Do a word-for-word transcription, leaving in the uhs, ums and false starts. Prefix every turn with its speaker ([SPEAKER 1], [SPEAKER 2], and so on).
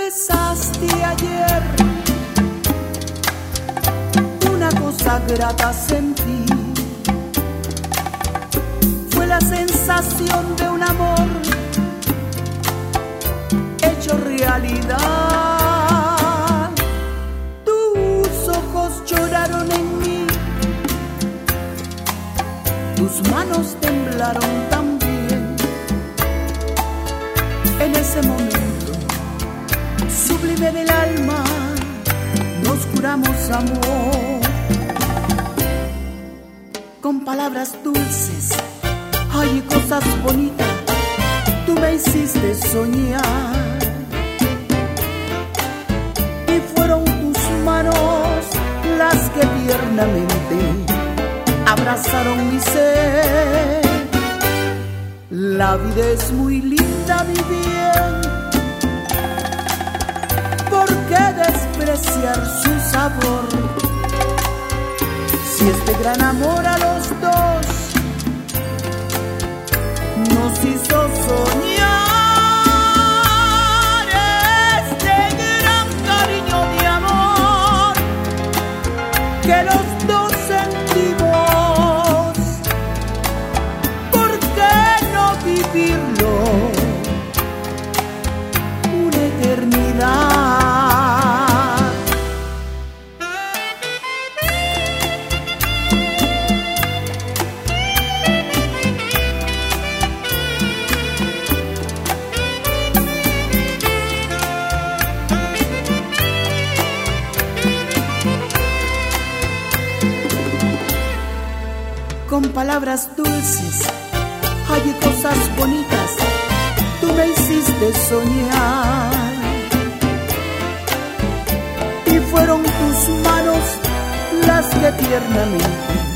[SPEAKER 1] besaste ayer, una cosa grata sentí. Fue la sensación de un amor hecho realidad. Tus ojos lloraron en mí, tus manos temblaron también. En ese momento sublime del alma nos juramos amor. Con palabras dulces, ay, cosas bonitas, tú me hiciste soñar. Y fueron tus manos las que tiernamente abrazaron mi ser. La vida es muy linda, mi bien, ¿por qué despreciar su sabor? Si este gran amor a los dos nos hizo soñar, este gran cariño de amor que los dos sentimos, ¿por qué no vivirlo una eternidad? Con palabras dulces, hay cosas bonitas, tú me hiciste soñar. Y fueron tus manos las que tiernamente